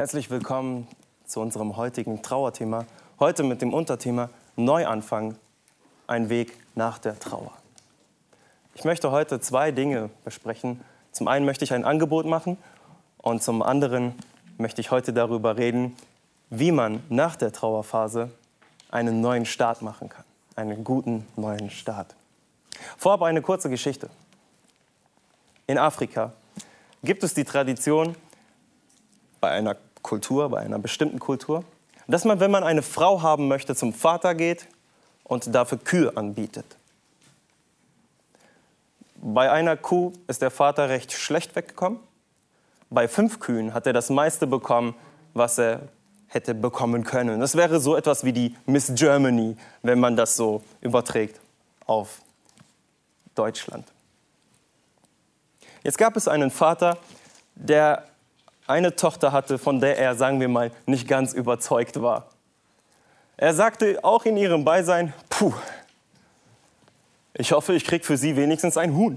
Herzlich willkommen zu unserem heutigen Trauerthema. Heute mit dem Unterthema Neuanfang, ein Weg nach der Trauer. Ich möchte heute zwei Dinge besprechen. Zum einen möchte ich ein Angebot machen und zum anderen möchte ich heute darüber reden, wie man nach der Trauerphase einen neuen Start machen kann. Einen guten neuen Start. Vorab eine kurze Geschichte. In Afrika gibt es die Tradition, bei einer bestimmten Kultur, dass man, wenn man eine Frau haben möchte, zum Vater geht und dafür Kühe anbietet. Bei einer Kuh ist der Vater recht schlecht weggekommen. Bei 5 Kühen hat er das meiste bekommen, was er hätte bekommen können. Das wäre so etwas wie die Miss Germany, wenn man das so überträgt auf Deutschland. Jetzt gab es einen Vater, der eine Tochter hatte, von der er, sagen wir mal, nicht ganz überzeugt war. Er sagte auch in ihrem Beisein, ich hoffe, ich kriege für sie wenigstens ein Huhn.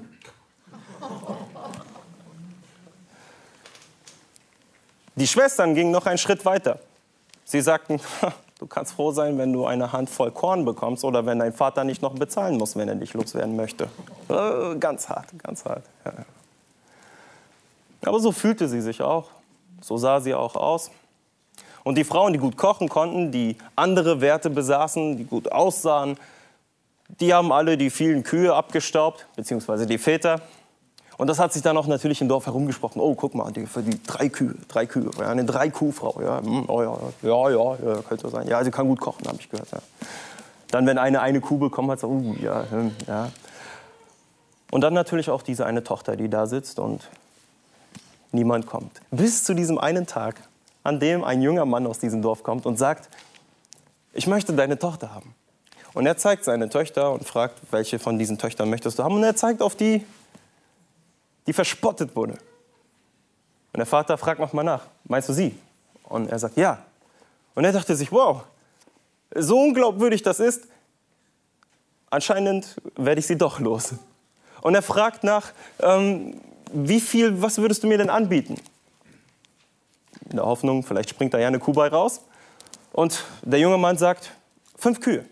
Die Schwestern gingen noch einen Schritt weiter. Sie sagten, du kannst froh sein, wenn du eine Handvoll Korn bekommst oder wenn dein Vater nicht noch bezahlen muss, wenn er dich loswerden möchte. Ganz hart, ganz hart. Ja. Aber so fühlte sie sich auch. So sah sie auch aus. Und die Frauen, die gut kochen konnten, die andere Werte besaßen, die gut aussahen, die haben alle die vielen Kühe abgestaubt, beziehungsweise die Väter. Und das hat sich dann auch natürlich im Dorf herumgesprochen. Oh, guck mal, für die 3 Kühe, ja, eine 3-Kuh-Frau. Ja, ja, könnte sein. Ja, sie kann gut kochen, habe ich gehört. Ja. Dann, wenn eine Kuh bekommen hat, so, ja. Und dann natürlich auch diese eine Tochter, die da sitzt und niemand kommt. Bis zu diesem einen Tag, an dem ein junger Mann aus diesem Dorf kommt und sagt, ich möchte deine Tochter haben. Und er zeigt seine Töchter und fragt, welche von diesen Töchtern möchtest du haben. Und er zeigt auf die verspottet wurde. Und der Vater fragt nochmal nach, meinst du sie? Und er sagt, ja. Und er dachte sich, wow, so unglaubwürdig das ist, anscheinend werde ich sie doch los. Und er fragt nach, was würdest du mir denn anbieten? In der Hoffnung, vielleicht springt da ja eine Kuh bei raus. Und der junge Mann sagt, 5 Kühe.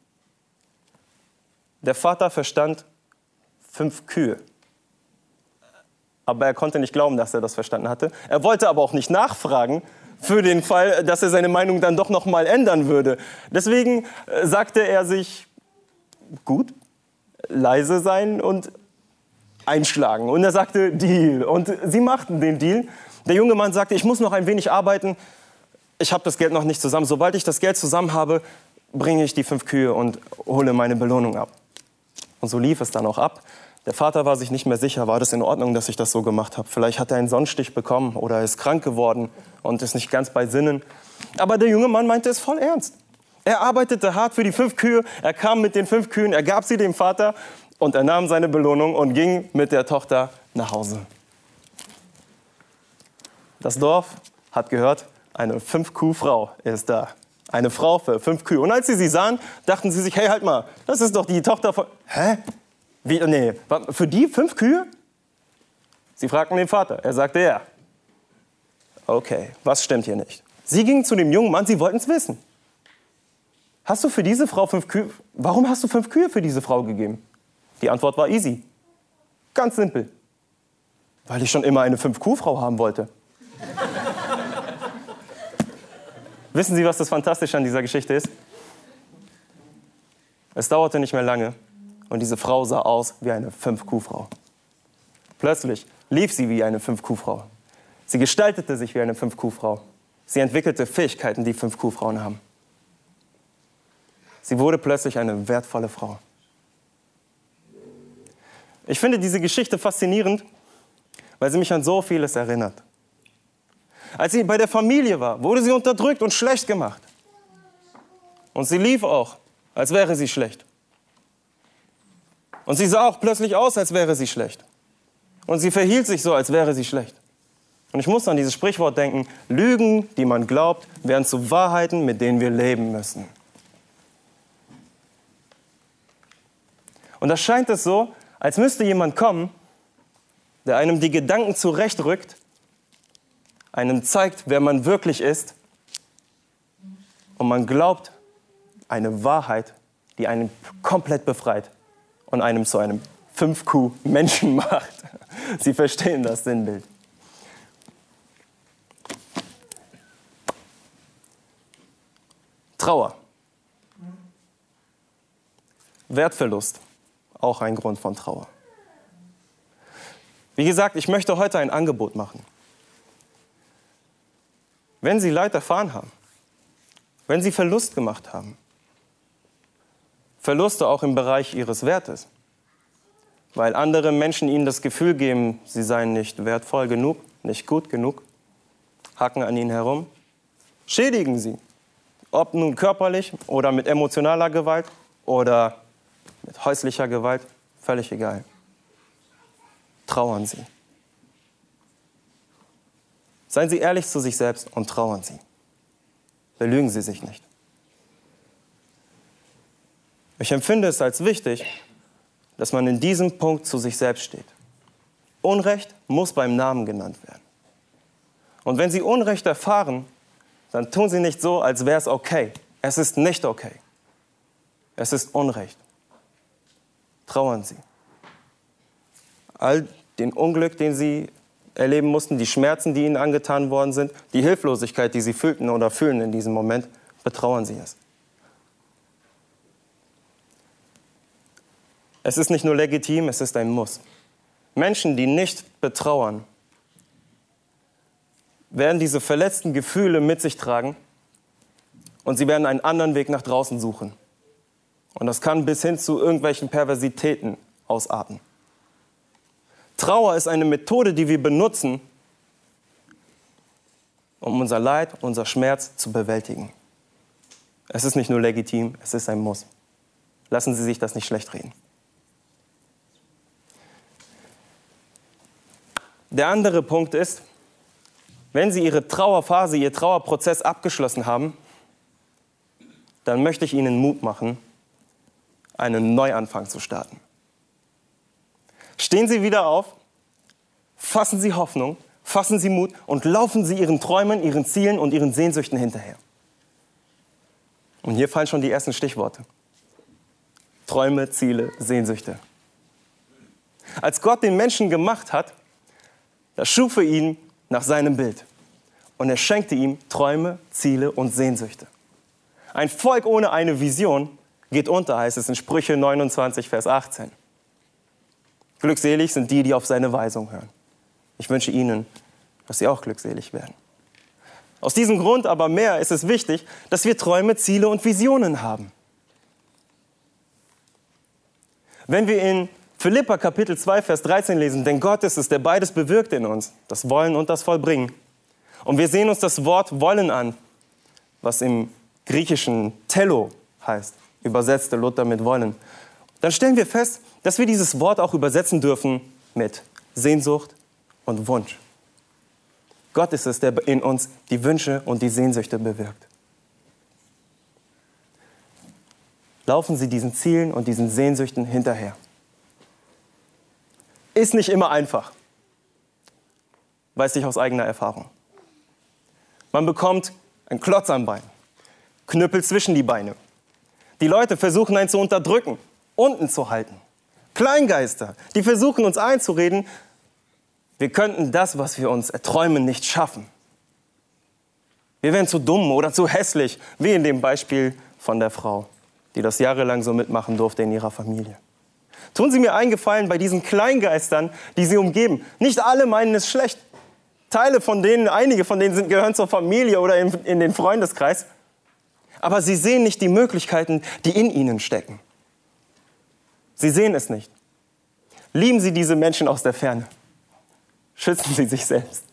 Der Vater verstand 5 Kühe. Aber er konnte nicht glauben, dass er das verstanden hatte. Er wollte aber auch nicht nachfragen, für den Fall, dass er seine Meinung dann doch noch mal ändern würde. Deswegen sagte er sich, gut, leise sein und einschlagen. Und er sagte, Deal. Und sie machten den Deal. Der junge Mann sagte, ich muss noch ein wenig arbeiten. Ich habe das Geld noch nicht zusammen. Sobald ich das Geld zusammen habe, bringe ich die 5 Kühe und hole meine Belohnung ab. Und so lief es dann auch ab. Der Vater war sich nicht mehr sicher, war das in Ordnung, dass ich das so gemacht habe. Vielleicht hat er einen Sonnenstich bekommen oder ist krank geworden und ist nicht ganz bei Sinnen. Aber der junge Mann meinte es voll ernst. Er arbeitete hart für die 5 Kühe. Er kam mit den 5 Kühen, er gab sie dem Vater. Und er nahm seine Belohnung und ging mit der Tochter nach Hause. Das Dorf hat gehört, eine 5-Kuh-Frau ist da. Eine Frau für 5 Kühe. Und als sie sahen, dachten sie sich, hey, halt mal, das ist doch die Tochter von... Hä? Wie? Nee, für die 5 Kühe? Sie fragten den Vater. Er sagte, ja. Okay, was stimmt hier nicht? Sie gingen zu dem jungen Mann, sie wollten es wissen. Hast du für diese Frau 5 Kühe... Warum hast du 5 Kühe für diese Frau gegeben? Die Antwort war easy. Ganz simpel. Weil ich schon immer eine 5-Kuh-Frau haben wollte. Wissen Sie, was das Fantastische an dieser Geschichte ist? Es dauerte nicht mehr lange und diese Frau sah aus wie eine 5-Kuh-Frau. Plötzlich lief sie wie eine 5-Kuh-Frau. Sie gestaltete sich wie eine 5-Kuh-Frau. Sie entwickelte Fähigkeiten, die 5-Kuh-Frauen haben. Sie wurde plötzlich eine wertvolle Frau. Ich finde diese Geschichte faszinierend, weil sie mich an so vieles erinnert. Als sie bei der Familie war, wurde sie unterdrückt und schlecht gemacht. Und sie lief auch, als wäre sie schlecht. Und sie sah auch plötzlich aus, als wäre sie schlecht. Und sie verhielt sich so, als wäre sie schlecht. Und ich muss an dieses Sprichwort denken, Lügen, die man glaubt, werden zu Wahrheiten, mit denen wir leben müssen. Und da scheint es so, als müsste jemand kommen, der einem die Gedanken zurechtrückt einem zeigt, wer man wirklich ist. Und man glaubt eine Wahrheit, die einen komplett befreit und einem zu einem 5Q-Menschen macht. Sie verstehen das Sinnbild. Trauer. Wertverlust. Auch ein Grund von Trauer. Wie gesagt, ich möchte heute ein Angebot machen. Wenn Sie Leid erfahren haben, wenn Sie Verlust gemacht haben, Verluste auch im Bereich Ihres Wertes, weil andere Menschen Ihnen das Gefühl geben, Sie seien nicht wertvoll genug, nicht gut genug, hacken an Ihnen herum, schädigen Sie, ob nun körperlich oder mit emotionaler Gewalt oder mit häuslicher Gewalt, völlig egal. Trauern Sie. Seien Sie ehrlich zu sich selbst und trauern Sie. Belügen Sie sich nicht. Ich empfinde es als wichtig, dass man in diesem Punkt zu sich selbst steht. Unrecht muss beim Namen genannt werden. Und wenn Sie Unrecht erfahren, dann tun Sie nicht so, als wäre es okay. Es ist nicht okay. Es ist Unrecht. Trauern Sie. All den Unglück, den Sie erleben mussten, die Schmerzen, die Ihnen angetan worden sind, die Hilflosigkeit, die Sie fühlten oder fühlen in diesem Moment, betrauern Sie es. Es ist nicht nur legitim, es ist ein Muss. Menschen, die nicht betrauern, werden diese verletzten Gefühle mit sich tragen und sie werden einen anderen Weg nach draußen suchen. Und das kann bis hin zu irgendwelchen Perversitäten ausarten. Trauer ist eine Methode, die wir benutzen, um unser Leid, unser Schmerz zu bewältigen. Es ist nicht nur legitim, es ist ein Muss. Lassen Sie sich das nicht schlecht reden. Der andere Punkt ist, wenn Sie Ihre Trauerphase, Ihr Trauerprozess abgeschlossen haben, dann möchte ich Ihnen Mut machen, einen Neuanfang zu starten. Stehen Sie wieder auf, fassen Sie Hoffnung, fassen Sie Mut und laufen Sie Ihren Träumen, Ihren Zielen und Ihren Sehnsüchten hinterher. Und hier fallen schon die ersten Stichworte. Träume, Ziele, Sehnsüchte. Als Gott den Menschen gemacht hat, da schuf er ihn nach seinem Bild. Und er schenkte ihm Träume, Ziele und Sehnsüchte. Ein Volk ohne eine Vision geht unter, heißt es in Sprüche 29, Vers 18. Glückselig sind die, die auf seine Weisung hören. Ich wünsche Ihnen, dass Sie auch glückselig werden. Aus diesem Grund aber mehr ist es wichtig, dass wir Träume, Ziele und Visionen haben. Wenn wir in Philipper Kapitel 2, Vers 13 lesen, denn Gott ist es, der beides bewirkt in uns, das Wollen und das Vollbringen. Und wir sehen uns das Wort Wollen an, was im Griechischen Tello heißt, übersetzte Luther mit Wollen. Dann stellen wir fest, dass wir dieses Wort auch übersetzen dürfen mit Sehnsucht und Wunsch. Gott ist es, der in uns die Wünsche und die Sehnsüchte bewirkt. Laufen Sie diesen Zielen und diesen Sehnsüchten hinterher. Ist nicht immer einfach, weiß ich aus eigener Erfahrung. Man bekommt einen Klotz am Bein, Knüppel zwischen die Beine. Die Leute versuchen einen zu unterdrücken, unten zu halten. Kleingeister, die versuchen uns einzureden, wir könnten das, was wir uns erträumen, nicht schaffen. Wir wären zu dumm oder zu hässlich, wie in dem Beispiel von der Frau, die das jahrelang so mitmachen durfte in ihrer Familie. Tun Sie mir einen Gefallen bei diesen Kleingeistern, die Sie umgeben. Nicht alle meinen es schlecht. Einige von denen gehören zur Familie oder in den Freundeskreis. Aber sie sehen nicht die Möglichkeiten, die in ihnen stecken. Sie sehen es nicht. Lieben Sie diese Menschen aus der Ferne. Schützen Sie sich selbst.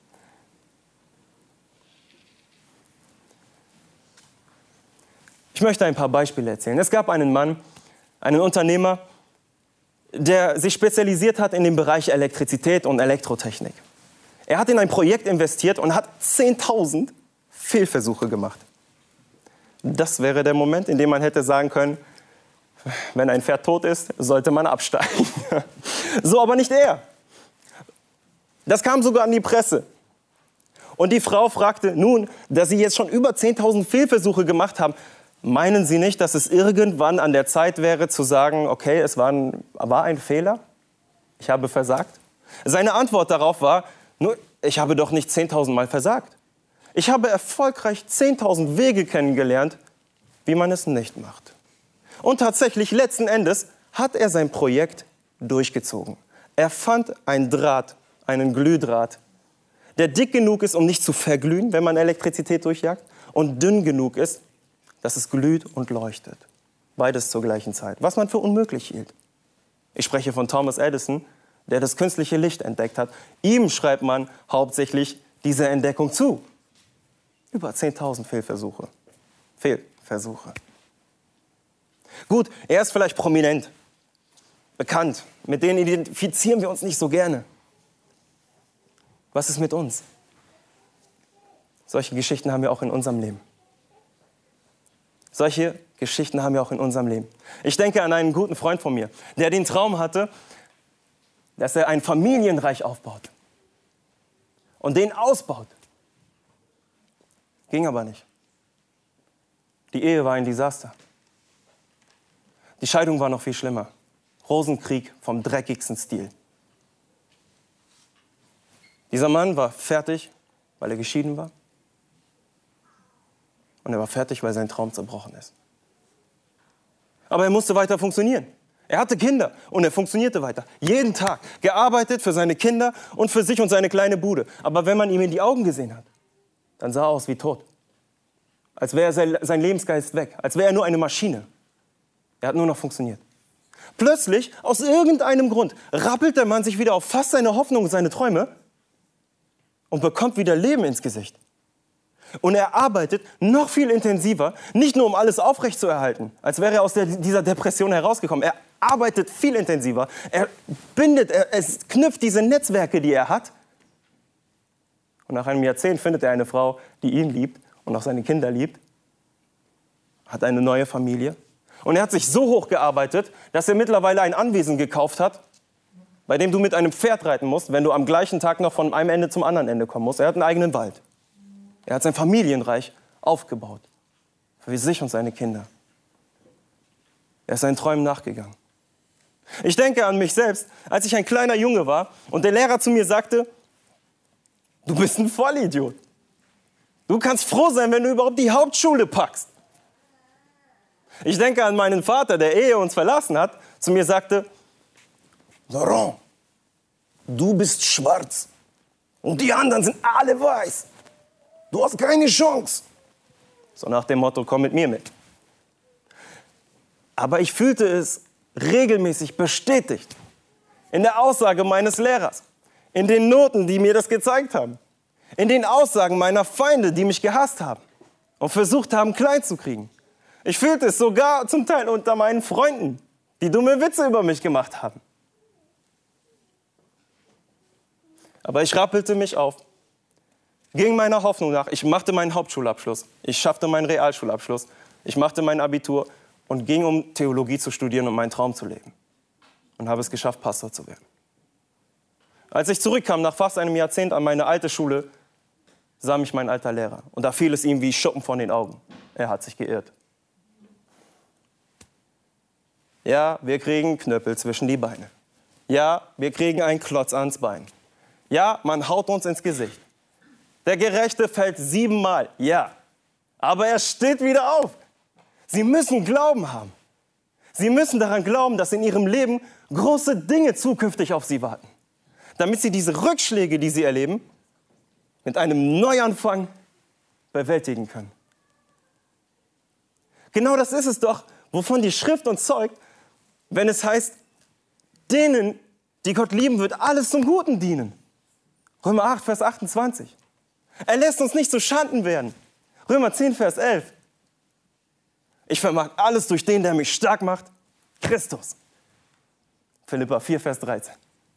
Ich möchte ein paar Beispiele erzählen. Es gab einen Mann, einen Unternehmer, der sich spezialisiert hat in dem Bereich Elektrizität und Elektrotechnik. Er hat in ein Projekt investiert und hat 10.000 Fehlversuche gemacht. Das wäre der Moment, in dem man hätte sagen können, wenn ein Pferd tot ist, sollte man absteigen. So aber nicht er. Das kam sogar an die Presse. Und die Frau fragte, nun, da Sie jetzt schon über 10.000 Fehlversuche gemacht haben, meinen Sie nicht, dass es irgendwann an der Zeit wäre zu sagen, okay, es war ein Fehler? Ich habe versagt? Seine Antwort darauf war, nur, ich habe doch nicht 10.000 Mal versagt. Ich habe erfolgreich 10.000 Wege kennengelernt, wie man es nicht macht. Und tatsächlich, letzten Endes, hat er sein Projekt durchgezogen. Er fand einen Draht, einen Glühdraht, der dick genug ist, um nicht zu verglühen, wenn man Elektrizität durchjagt, und dünn genug ist, dass es glüht und leuchtet. Beides zur gleichen Zeit, was man für unmöglich hielt. Ich spreche von Thomas Edison, der das künstliche Licht entdeckt hat. Ihm schreibt man hauptsächlich diese Entdeckung zu. Über 10.000 Fehlversuche. Gut, er ist vielleicht prominent, bekannt. Mit denen identifizieren wir uns nicht so gerne. Was ist mit uns? Solche Geschichten haben wir auch in unserem Leben. Solche Geschichten haben wir auch in unserem Leben. Ich denke an einen guten Freund von mir, der den Traum hatte, dass er ein Familienreich aufbaut und den ausbaut. Ging aber nicht. Die Ehe war ein Desaster. Die Scheidung war noch viel schlimmer. Rosenkrieg vom dreckigsten Stil. Dieser Mann war fertig, weil er geschieden war. Und er war fertig, weil sein Traum zerbrochen ist. Aber er musste weiter funktionieren. Er hatte Kinder und er funktionierte weiter. Jeden Tag gearbeitet für seine Kinder und für sich und seine kleine Bude. Aber wenn man ihm in die Augen gesehen hat, dann sah er aus wie tot. Als wäre sein Lebensgeist weg. Als wäre er nur eine Maschine. Er hat nur noch funktioniert. Plötzlich, aus irgendeinem Grund, rappelt der Mann sich wieder auf, fast seine Hoffnung und seine Träume und bekommt wieder Leben ins Gesicht. Und er arbeitet noch viel intensiver, nicht nur um alles aufrechtzuerhalten, als wäre er aus dieser Depression herausgekommen. Er arbeitet viel intensiver, er knüpft diese Netzwerke, die er hat. Und nach einem Jahrzehnt findet er eine Frau, die ihn liebt und auch seine Kinder liebt, hat eine neue Familie. Und er hat sich so hoch gearbeitet, dass er mittlerweile ein Anwesen gekauft hat, bei dem du mit einem Pferd reiten musst, wenn du am gleichen Tag noch von einem Ende zum anderen Ende kommen musst. Er hat einen eigenen Wald. Er hat sein Familienreich aufgebaut. Für sich und seine Kinder. Er ist seinen Träumen nachgegangen. Ich denke an mich selbst, als ich ein kleiner Junge war und der Lehrer zu mir sagte, du bist ein Vollidiot. Du kannst froh sein, wenn du überhaupt die Hauptschule packst. Ich denke an meinen Vater, der ehe uns verlassen hat, zu mir sagte, Laurent, du bist schwarz und die anderen sind alle weiß. Du hast keine Chance. So nach dem Motto, komm mit mir mit. Aber ich fühlte es regelmäßig bestätigt. In der Aussage meines Lehrers. In den Noten, die mir das gezeigt haben. In den Aussagen meiner Feinde, die mich gehasst haben. Und versucht haben, klein zu kriegen. Ich fühlte es sogar zum Teil unter meinen Freunden, die dumme Witze über mich gemacht haben. Aber ich rappelte mich auf. Ging meiner Hoffnung nach. Ich machte meinen Hauptschulabschluss. Ich schaffte meinen Realschulabschluss. Ich machte mein Abitur und ging, um Theologie zu studieren und meinen Traum zu leben. Und habe es geschafft, Pastor zu werden. Als ich zurückkam nach fast einem Jahrzehnt an meine alte Schule, sah mich mein alter Lehrer. Und da fiel es ihm wie Schuppen von den Augen. Er hat sich geirrt. Ja, wir kriegen Knöppel zwischen die Beine. Ja, wir kriegen einen Klotz ans Bein. Ja, man haut uns ins Gesicht. Der Gerechte fällt 7-mal, ja. Aber er steht wieder auf. Sie müssen Glauben haben. Sie müssen daran glauben, dass in ihrem Leben große Dinge zukünftig auf sie warten. Damit sie diese Rückschläge, die sie erleben, mit einem Neuanfang bewältigen können. Genau das ist es doch, wovon die Schrift uns zeugt, wenn es heißt, denen, die Gott lieben, wird alles zum Guten dienen. Römer 8, Vers 28. Er lässt uns nicht zu Schanden werden. Römer 10, Vers 11. Ich vermag alles durch den, der mich stark macht, Christus. Philipper 4, Vers 13.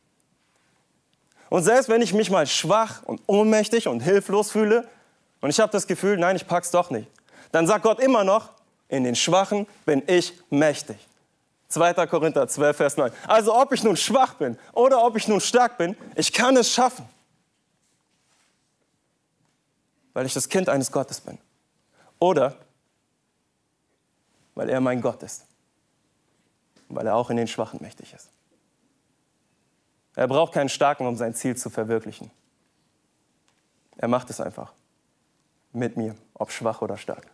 Und selbst wenn ich mich mal schwach und ohnmächtig und hilflos fühle und ich habe das Gefühl, nein, ich pack's doch nicht, dann sagt Gott immer noch, in den Schwachen bin ich mächtig. 2. Korinther 12, Vers 9. Also ob ich nun schwach bin oder ob ich nun stark bin, ich kann es schaffen. weil ich das Kind eines Gottes bin. Oder weil er mein Gott ist. Weil er auch in den Schwachen mächtig ist. Er braucht keinen Starken, um sein Ziel zu verwirklichen. Er macht es einfach. Mit mir, ob schwach oder stark.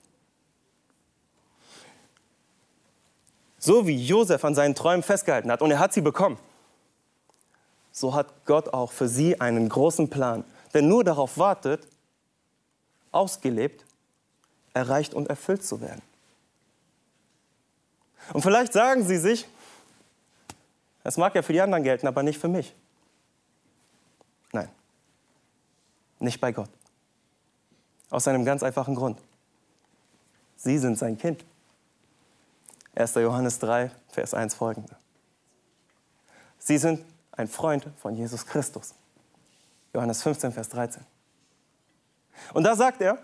So wie Josef an seinen Träumen festgehalten hat und er hat sie bekommen, so hat Gott auch für sie einen großen Plan, der nur darauf wartet, ausgelebt, erreicht und erfüllt zu werden. Und vielleicht sagen sie sich, das mag ja für die anderen gelten, aber nicht für mich. Nein, nicht bei Gott. Aus einem ganz einfachen Grund. Sie sind sein Kind. 1. Johannes 3, Vers 1 folgende. Sie sind ein Freund von Jesus Christus. Johannes 15, Vers 13. Und da sagt er,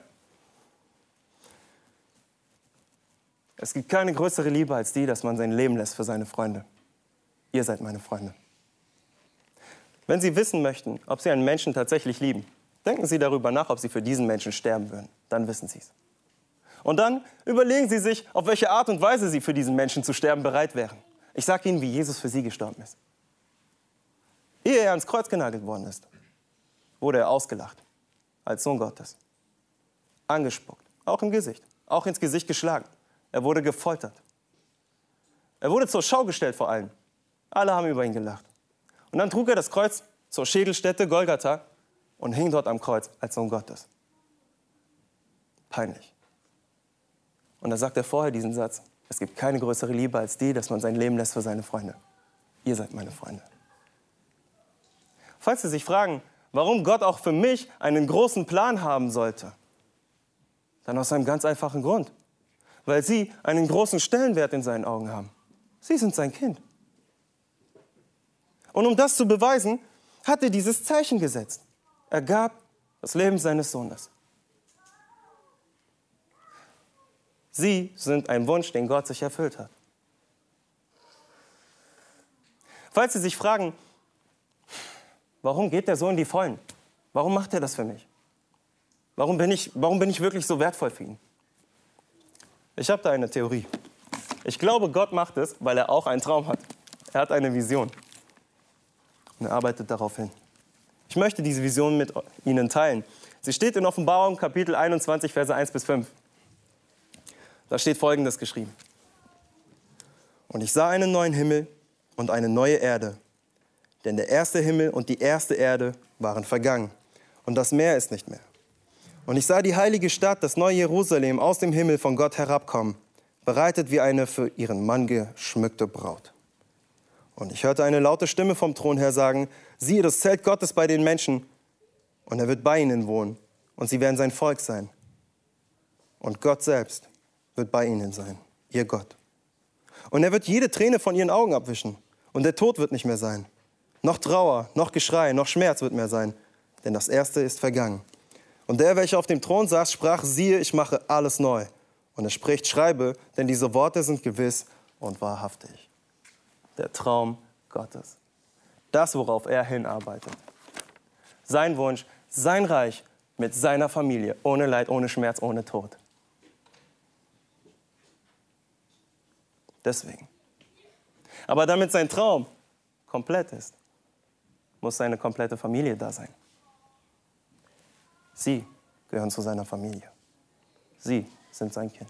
es gibt keine größere Liebe als die, dass man sein Leben lässt für seine Freunde. Ihr seid meine Freunde. Wenn Sie wissen möchten, ob Sie einen Menschen tatsächlich lieben, denken Sie darüber nach, ob Sie für diesen Menschen sterben würden. Dann wissen Sie es. Und dann überlegen Sie sich, auf welche Art und Weise Sie für diesen Menschen zu sterben bereit wären. Ich sage Ihnen, wie Jesus für Sie gestorben ist. Ehe er ans Kreuz genagelt worden ist, wurde er ausgelacht als Sohn Gottes. Angespuckt, auch im Gesicht, auch ins Gesicht geschlagen. Er wurde gefoltert. Er wurde zur Schau gestellt vor allen. Alle haben über ihn gelacht. Und dann trug er das Kreuz zur Schädelstätte Golgatha und hing dort am Kreuz als Sohn Gottes. Peinlich. Und da sagt er vorher diesen Satz, es gibt keine größere Liebe als die, dass man sein Leben lässt für seine Freunde. Ihr seid meine Freunde. Falls Sie sich fragen, warum Gott auch für mich einen großen Plan haben sollte, dann aus einem ganz einfachen Grund. Weil Sie einen großen Stellenwert in seinen Augen haben. Sie sind sein Kind. Und um das zu beweisen, hat er dieses Zeichen gesetzt. Er gab das Leben seines Sohnes. Sie sind ein Wunsch, den Gott sich erfüllt hat. Falls Sie sich fragen, warum geht der so in die Vollen? Warum macht er das für mich? Warum bin ich wirklich so wertvoll für ihn? Ich habe da eine Theorie. Ich glaube, Gott macht es, weil er auch einen Traum hat. Er hat eine Vision. Und er arbeitet darauf hin. Ich möchte diese Vision mit Ihnen teilen. Sie steht in Offenbarung, Kapitel 21, Verse 1 bis 5. Da steht Folgendes geschrieben. Und ich sah einen neuen Himmel und eine neue Erde. Denn der erste Himmel und die erste Erde waren vergangen. Und das Meer ist nicht mehr. Und ich sah die heilige Stadt, das neue Jerusalem, aus dem Himmel von Gott herabkommen, bereitet wie eine für ihren Mann geschmückte Braut. Und ich hörte eine laute Stimme vom Thron her sagen, siehe, das Zelt Gottes bei den Menschen, und er wird bei ihnen wohnen, und sie werden sein Volk sein. Und Gott selbst wird bei ihnen sein, ihr Gott. Und er wird jede Träne von ihren Augen abwischen, und der Tod wird nicht mehr sein. Noch Trauer, noch Geschrei, noch Schmerz wird mehr sein, denn das Erste ist vergangen. Und der, welcher auf dem Thron saß, sprach, siehe, ich mache alles neu. Und er spricht, schreibe, denn diese Worte sind gewiss und wahrhaftig. Der Traum Gottes. Das, worauf er hinarbeitet. Sein Wunsch, sein Reich mit seiner Familie, ohne Leid, ohne Schmerz, ohne Tod. Deswegen. Aber damit sein Traum komplett ist, muss seine komplette Familie da sein. Sie gehören zu seiner Familie. Sie sind sein Kind.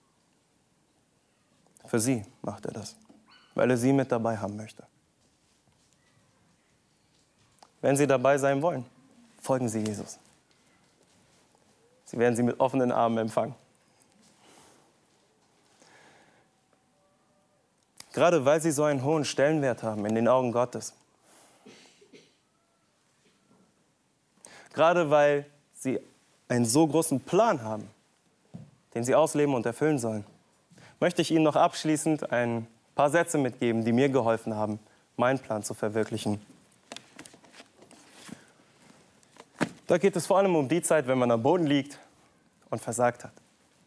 Für sie macht er das, weil er sie mit dabei haben möchte. Wenn Sie dabei sein wollen, folgen Sie Jesus. Sie werden sie mit offenen Armen empfangen. Gerade weil sie so einen hohen Stellenwert haben in den Augen Gottes. Gerade weil sie einen so großen Plan haben, den sie ausleben und erfüllen sollen, möchte ich Ihnen noch abschließend ein paar Sätze mitgeben, die mir geholfen haben, meinen Plan zu verwirklichen. Da geht es vor allem um die Zeit, wenn man am Boden liegt und versagt hat.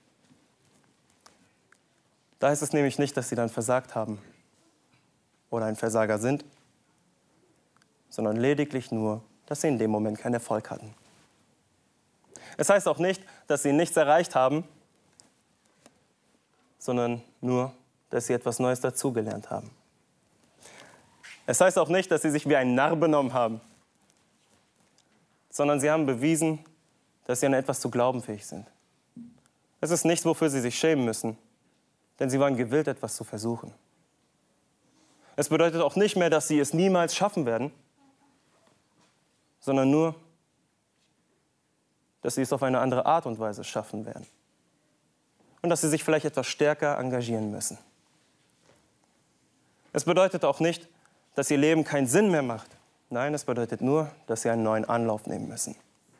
Da heißt es nämlich nicht, dass sie dann versagt haben oder ein Versager sind, sondern lediglich nur, dass sie in dem Moment keinen Erfolg hatten. Es heißt auch nicht, dass sie nichts erreicht haben, sondern nur, dass sie etwas Neues dazugelernt haben. Es heißt auch nicht, dass sie sich wie ein Narr benommen haben, sondern sie haben bewiesen, dass sie an etwas zu glauben fähig sind. Es ist nichts, wofür sie sich schämen müssen, denn sie waren gewillt, etwas zu versuchen. Es bedeutet auch nicht mehr, dass sie es niemals schaffen werden, sondern nur, dass sie es auf eine andere Art und Weise schaffen werden. Und dass sie sich vielleicht etwas stärker engagieren müssen. Es bedeutet auch nicht, dass ihr Leben keinen Sinn mehr macht. Nein, es bedeutet nur, dass sie einen neuen Anlauf nehmen müssen.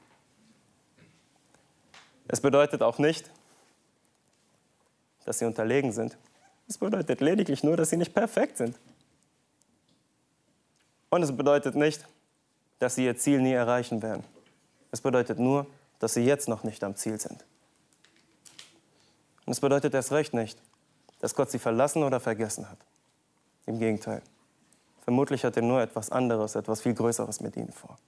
Es bedeutet auch nicht, dass sie unterlegen sind. Es bedeutet lediglich nur, dass sie nicht perfekt sind. Und es bedeutet nicht, dass sie ihr Ziel nie erreichen werden. Es bedeutet nur, dass sie jetzt noch nicht am Ziel sind. Und es bedeutet erst recht nicht, dass Gott sie verlassen oder vergessen hat. Im Gegenteil. Vermutlich hat er nur etwas anderes, etwas viel Größeres mit ihnen vor.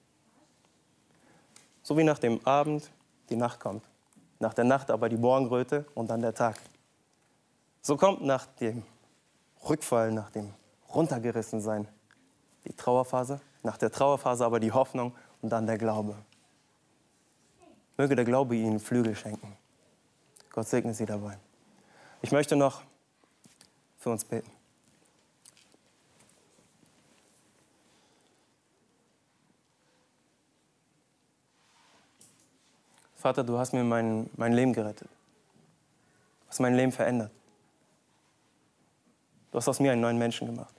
So wie nach dem Abend die Nacht kommt, nach der Nacht aber die Morgenröte und dann der Tag. So kommt nach dem Rückfall, nach dem Runtergerissensein die Trauerphase, nach der Trauerphase aber die Hoffnung und dann der Glaube. Möge der Glaube ihnen Flügel schenken. Gott segne sie dabei. Ich möchte noch für uns beten. Vater, du hast mir mein Leben gerettet. Du hast mein Leben verändert. Du hast aus mir einen neuen Menschen gemacht.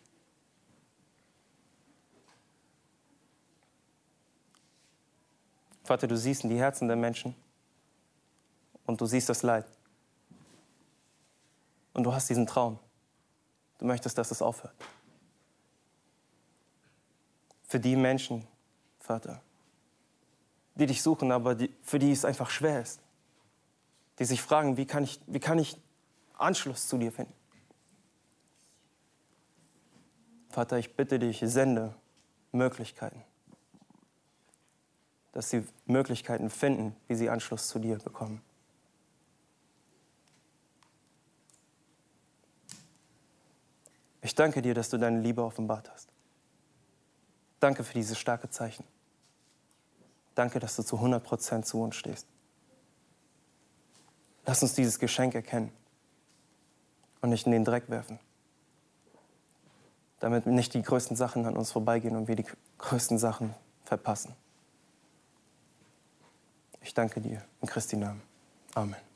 Vater, du siehst in die Herzen der Menschen und du siehst das Leid. Und du hast diesen Traum. Du möchtest, dass es aufhört. Für die Menschen, Vater, die dich suchen, aber für die es einfach schwer ist. Die sich fragen, wie kann ich Anschluss zu dir finden? Vater, ich bitte dich, sende Möglichkeiten. Dass sie Möglichkeiten finden, wie sie Anschluss zu dir bekommen. Ich danke dir, dass du deine Liebe offenbart hast. Danke für dieses starke Zeichen. Danke, dass du zu 100% zu uns stehst. Lass uns dieses Geschenk erkennen und nicht in den Dreck werfen, damit nicht die größten Sachen an uns vorbeigehen und wir die größten Sachen verpassen. Ich danke dir in Christi Namen. Amen.